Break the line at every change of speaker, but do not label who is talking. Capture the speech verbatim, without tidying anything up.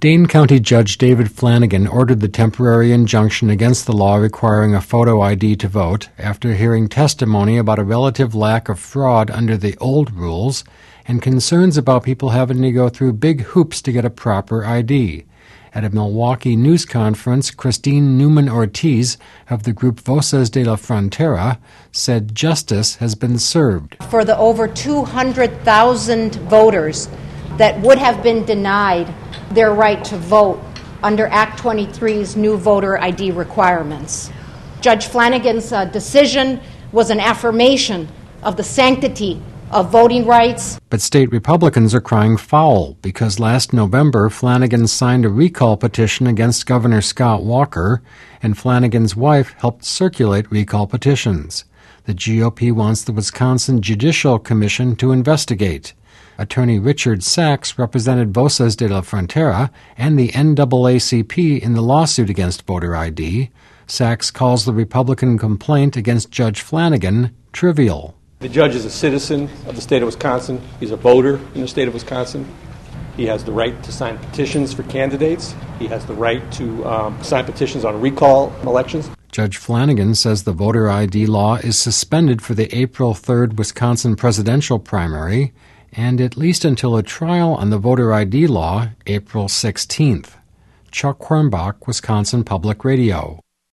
Dane County Judge David Flanagan ordered the temporary injunction against the law requiring a photo I D to vote after hearing testimony about a relative lack of fraud under the old rules and concerns about people having to go through big hoops to get a proper I D. At a Milwaukee news conference, Christine Newman-Ortiz of the group Voces de la Frontera said justice has been served.
For the over two hundred thousand voters that would have been denied their right to vote under Act twenty-three's new voter I D requirements. Judge Flanagan's uh, decision was an affirmation of the sanctity of voting rights.
But state Republicans are crying foul because last November Flanagan signed a recall petition against Governor Scott Walker, and Flanagan's wife helped circulate recall petitions. The G O P wants the Wisconsin Judicial Commission to investigate. Attorney Richard Sachs represented Voces de la Frontera and the N double A C P in the lawsuit against voter I D. Sachs calls the Republican complaint against Judge Flanagan trivial.
The judge is a citizen of the state of Wisconsin. He's a voter in the state of Wisconsin. He has the right to sign petitions for candidates. He has the right to um, sign petitions on recall elections.
Judge Flanagan says the voter I D law is suspended for the April third Wisconsin presidential primary and at least until a trial on the voter I D law April sixteenth. Chuck Hornbach, Wisconsin Public Radio.